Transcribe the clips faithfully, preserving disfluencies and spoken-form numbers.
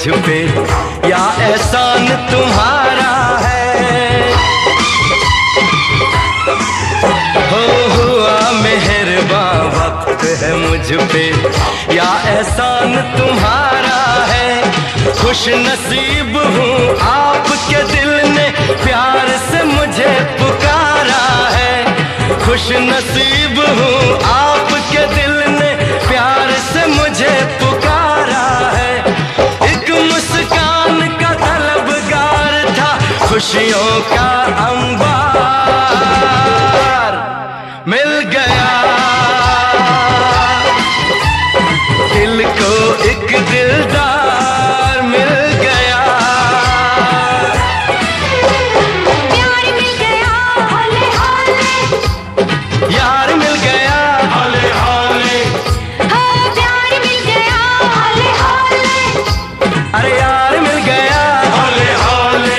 पे, या एहसान तुम्हारा है। हो हुआ मेहरबान वक्त है मुझ पे, या एहसान तुम्हारा है। खुश नसीब हूँ आपके दिल ने प्यार से मुझे पुकारा है। खुश नसीब हूँ आपके दिल ने प्यार से मुझे पुकारा है। एक मुस्कान का तलबगार था, खुशियों का अंबार मिल गया। दिल को एक दिलदार मिल गया। प्यार मिल गया हौले हौले, यार मिल गया हौले हौले। हाँ प्यार मिल गया हौले हौले, अरे यार मिल गया हौले हौले।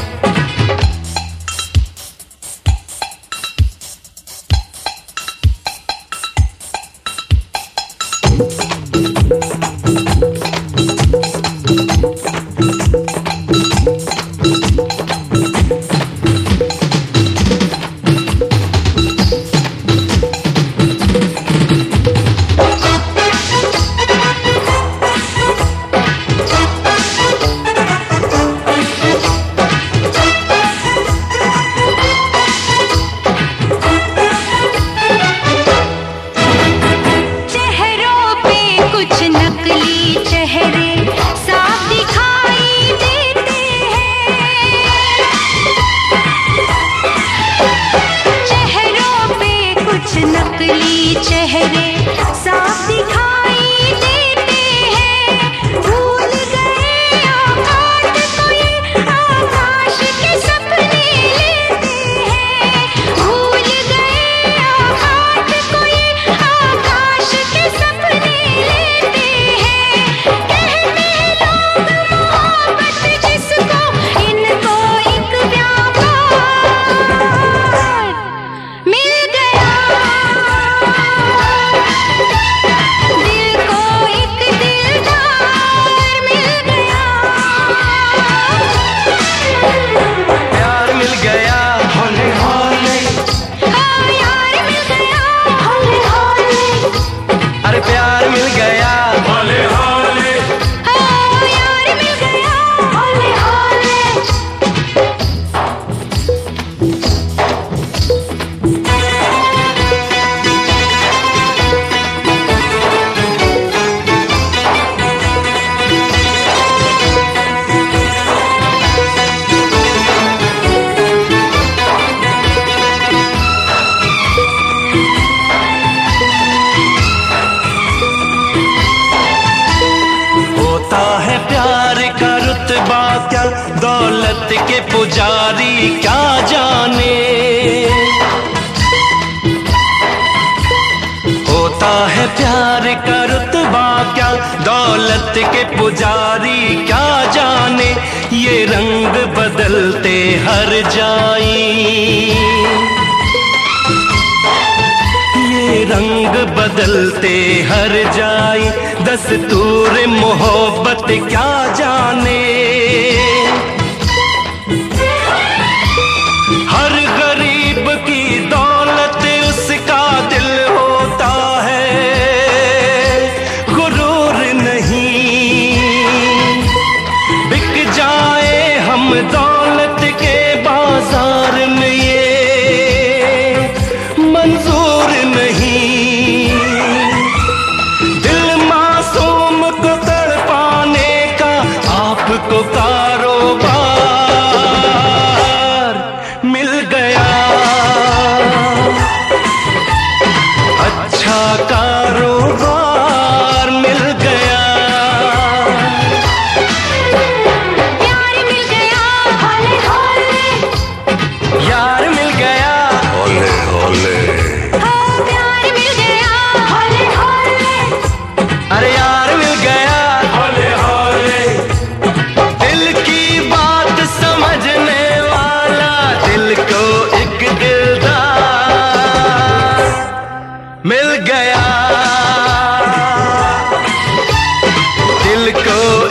चेहरों पे कुछ नकली चेहरे साफ दिखाई देते हैं। चेहरों पे कुछ नकली चेहरे साफ दिखाई देते हैं। भूल गए आकाश को ये आकाश के सपने लेते हैं। भूल गए आकाश को ये आकाश के सपने लेते हैं। कहते हैं लोग मोहब्बत जिसको, इनको एक व्यापार मिल गया। दिल को एक दिलदार मिल गया। प्यार मिल गया हौले हौले। हाँ यार मिल गया हौले हौले, अरे प्यार मिल गया हौले हौले। हाँ यार मिल गया हौले हौले। होता है प्यार का रुतबा क्या, दौलत के पुजारी क्या जाने। होता है प्यार का रुतबा क्या, दौलत के पुजारी क्या जाने। ये रंग बदलते हर जाई, ये रंग बदलते हर जाई। दस्तूर मोहब्बत क्या जाने। हर गरीब की दौलत उसका दिल होता है, गुरूर नहीं। बिक जाए हम दौलत के बाजार में, ये मंजूर नहीं। दिल मासूम को तड़पाने का आपको कारोबार मिल गया। अच्छा कारोबार मिल गया। प्यार मिल गया हौले हौले, यार मिल गया हौले हौले। हाँ प्यार मिल गया हौले हौले, अरे यार मिल गया हौले हौले। दिल की बात समझने वाला, दिल को एक दिलदार मिल गया। दिल को